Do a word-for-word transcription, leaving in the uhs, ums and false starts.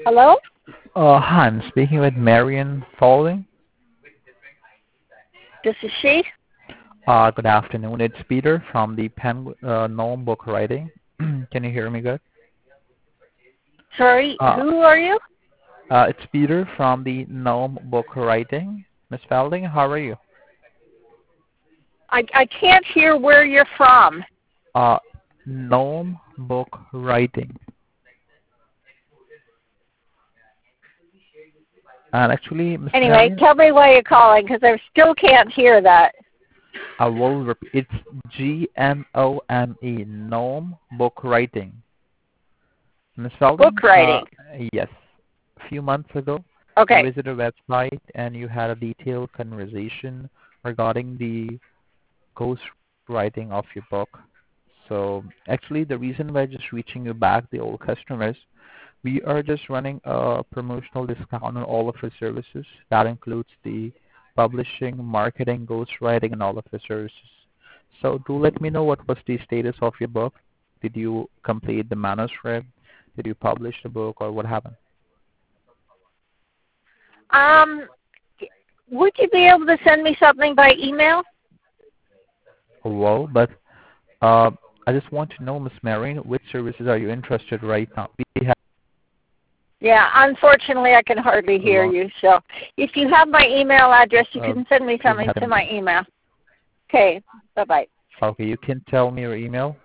Hello? Uh, hi, I'm speaking with Marion Fowling. This is she? Uh, good afternoon. It's Peter from the Pen uh, Gnome Book Writing. Can you hear me good? Sorry, Uh, who are you? uh, it's Peter from the Gnome Book Writing. Miss Fowling, how are you? I, I can't hear where you're from. Uh, Gnome Book Writing. And actually, Miss Anyway, Marion, tell me why you're calling because I still can't hear that. I will repeat. It's G N O M E, Gnome Book Writing. Miss Book Fowling, uh, writing. yes, a few months ago, you Okay. visited a website and you had a detailed conversation regarding the ghost writing of your book. So actually, the reason we're just reaching you back, the old customers, we are just running a promotional discount on all of our services. That includes the publishing, marketing, ghostwriting, and all of the services. So do let me know what was the status of your book. Did you complete the manuscript? Did you publish the book, or what happened? Um, would you be able to send me something by email? Well, but uh, I just want to know, Miss Marion, which services are you interested right now? We have Yeah, unfortunately, I can hardly a hear lot. you. So if you have my email address, you Uh, can send me we something have to my email. Okay, bye-bye. okay, you can tell me your email.